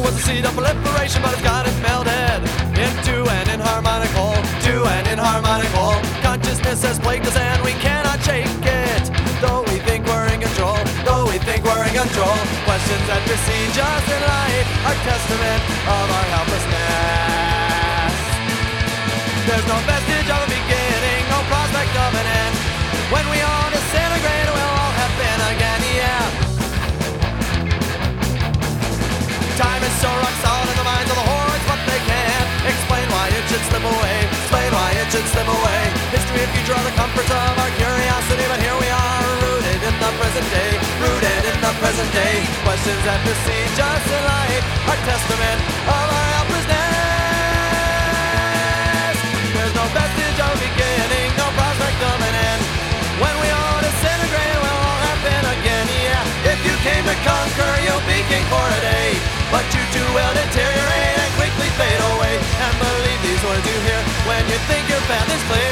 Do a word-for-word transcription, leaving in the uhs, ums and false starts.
was a seed of proliferation, but it's got it melted into an inharmonic whole, to an inharmonic whole. Consciousness has plagued us and we cannot shake it, though we think we're in control, though we think we're in control. Questions that besiege us in life are testament of our helplessness. There's no vestige of a beginning, no prospect of an end. When we all disintegrate, we'll all happen again, yeah. Time is so rock solid in the minds of the hordes, but they can't explain why it should slip away, explain why it should slip away. History and future are the comforts of our curiosity, but here we are, rooted in the present day, rooted in the present day. Questions that besiege us in life are testament of our helplessness. There's no vestige of a beginning, no prospect of an end. When we all disintegrate, we'll all happen again, yeah. If you came to conquer, you'll be king for a day, but you too will deteriorate and quickly fade away. And believe these words you hear when you think your path is clear.